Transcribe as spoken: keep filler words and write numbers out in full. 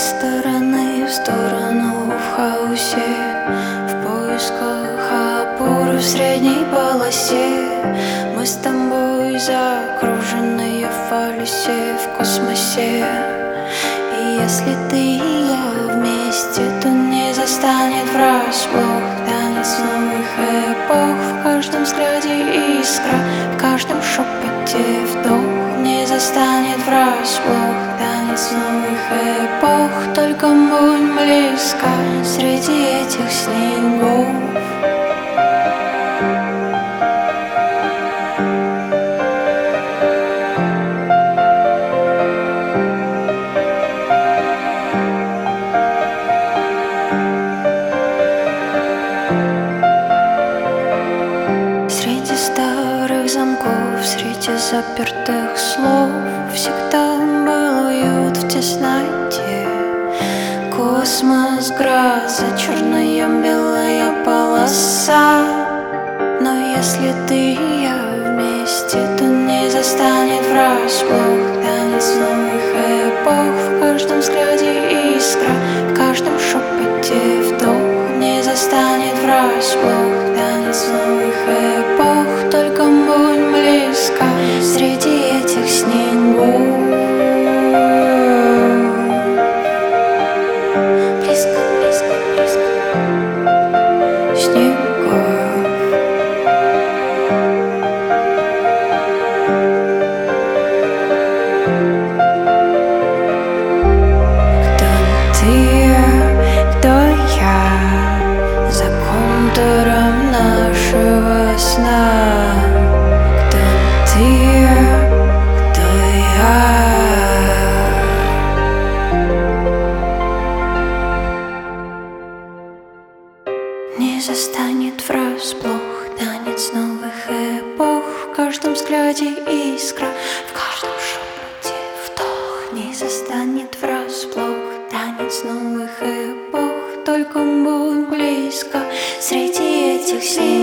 стороны в сторону в хаосе, в поисках опоры в средней полосе. Мы с тобой закруженные в фалюсе, в космосе. И если ты и я вместе, то не застанет врасплох танец новых эпох. В каждом взгляде искра, в каждом шепоте вдох. Не застанет врасплох танец новых эпох. Только будь близко среди этих снегов. Среди старых замков, среди запертых слов всегда был уют в тесноте. Космос, гроза, черная белая полоса. Но если ты и я вместе, то не застанет врасплох танец новых эпох. В каждом взгляде искра, в каждом шепоте вдох. Не застанет врасплох танец новых эпох. Только будь близко среди этих снегов. Близко, близко, близко снегов. Кто ты, кто я, за контуром нашего сна? Кто ты, кто я? Не застанет врасплох танец новых эпох. В каждом взгляде искра, в каждом шепоте вдох. Не застанет врасплох танец новых эпох. Только будь близко среди этих снегов.